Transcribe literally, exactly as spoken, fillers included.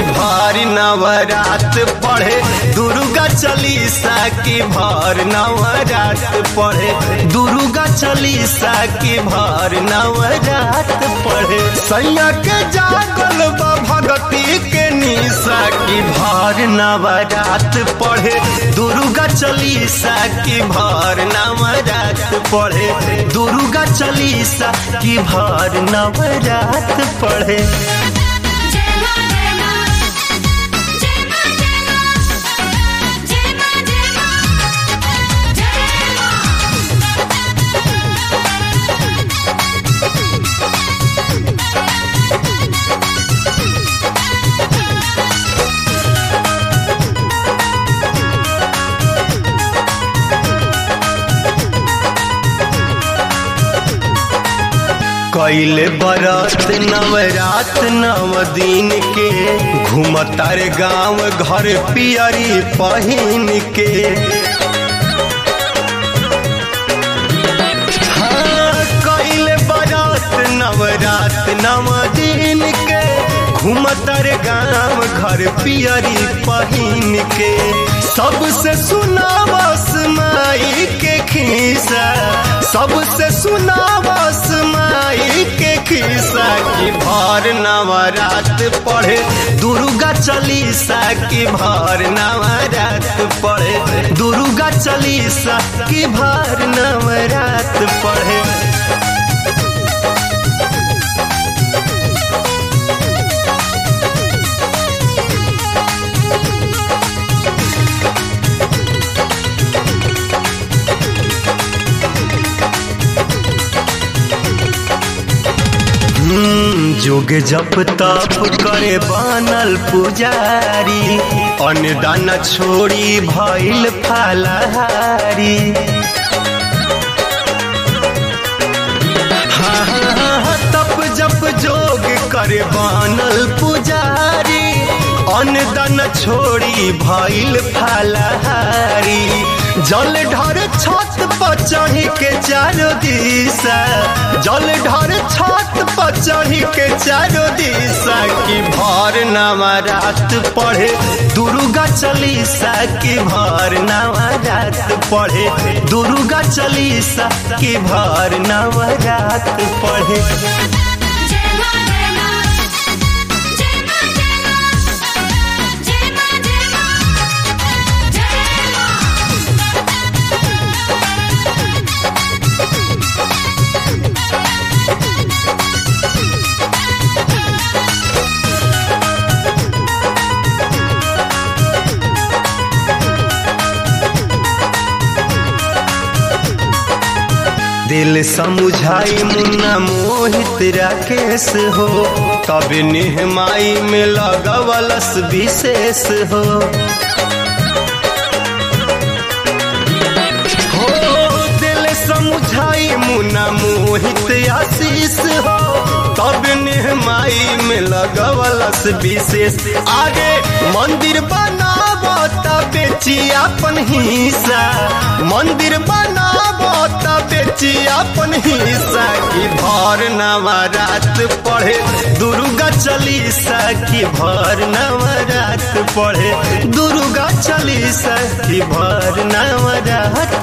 भर नवरात पढ़े दुर्गा चालीसा की भर नवरात पढ़े दुर्गा चालीसा की भर नवरात पढ़े सैया के जागल बा भगती के निशा की भर नवरात पढ़े दुर्गा चालीसा की भर नवरात पढ़े दुर्गा चालीसा की भर नवरात पढ़े। कैले बरत नवरात नव दिन के घूमतार गाँव घर पियरी पहिन के हाँ कैले बरत नवरात नव दिन के घूमतार गाँव घर पियरी पहिन के सबसे सुनावस माई के खीसा सबसे सुनावस माई के खीसा की भर नवरात पढ़े दुर्गा चालीसा की भर नवरात पढ़े दुर्गा चालीसा की भर नवरात पढ़े। जोग जप तप करे बनल पुजारी अन्नदान छोड़ी भइल फलाहारी हाँ हाँ तप जप जोग करे बनल पुजारी अन्नदान छोड़ी भइल फलाहारी जल ढर छत पर चढ़ी के चारों दिशा जल ढर छत पर चढ़ी के चारों दिशा की भर नवरात पढ़े दुर्गा चालीसा की भर नवरात पढ़े दुर्गा चालीसा की भर नवरात पढ़े। दिल समुझाई मुन्ना मोहित राकेश हो तब निहमाई में लगवलस विशेष हो हो दिल समुझाई मुन्ना मोहित आशीष हो तब निहमाई में लगवलस विशेष आगे मंदिर बनावो तब बेची अपन हिस्सा मंदिर बनावो तब बेची अपन हिस्सा की भर नवरात पढ़े दुर्गा चालीसा की भर नवरात पढ़े दुर्गा चालीसा की भर नवरात